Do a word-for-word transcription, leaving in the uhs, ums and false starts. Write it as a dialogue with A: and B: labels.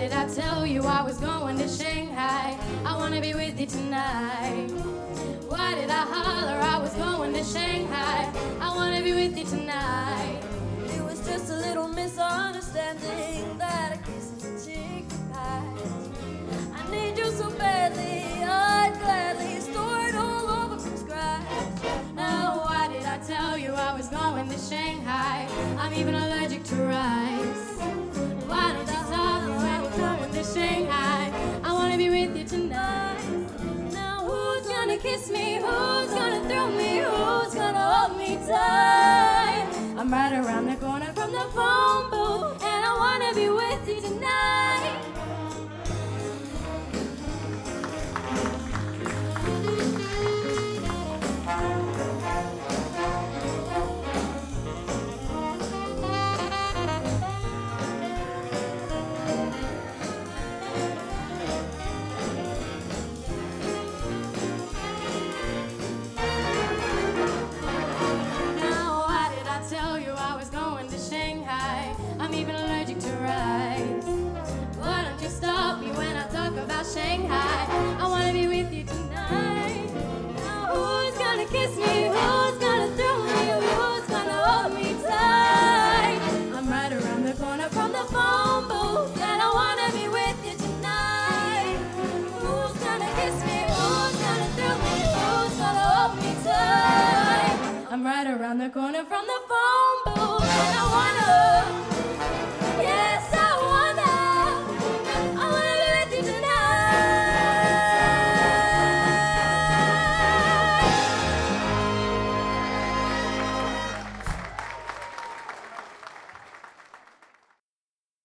A: did I tell you I was going to Shanghai? I wanna be with you tonight. Why did I holler I was going to Shanghai? I wanna be with you tonight.
B: It was just a little misunderstanding that a kiss is a cheek hide. I need you so badly, I'd gladly start all over from scratch.
A: Now why did I tell you I was going to Shanghai? I'm even allergic to rice. Why did you tell me I was going to Shanghai? I wanna be with you tonight.
B: Now who's gonna kiss me? Who's gonna thrill me? Who's gonna hold me tight?
A: I'm right around the corner from the phone booth,
B: and I wanna be with you tonight.
A: I'm even allergic to rice. Why don't you stop me when I talk about Shanghai? I wanna be with you tonight.
B: Now who's gonna kiss me? Who's gonna thrill me? Who's gonna hold me tight?
A: I'm right around the corner from the phone booth,
B: and I wanna be with you tonight. Who's gonna kiss me? Who's gonna thrill me? Who's gonna hold me tight?
A: I'm right around the corner from the phone